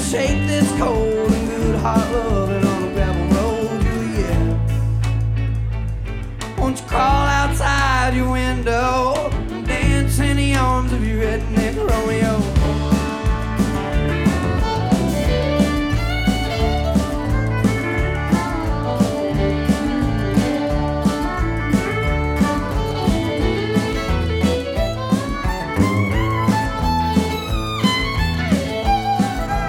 shake this cold and good heart loving on a gravel road, yeah. Won't you crawl outside your window and dance in the arms of your redneck Romeo?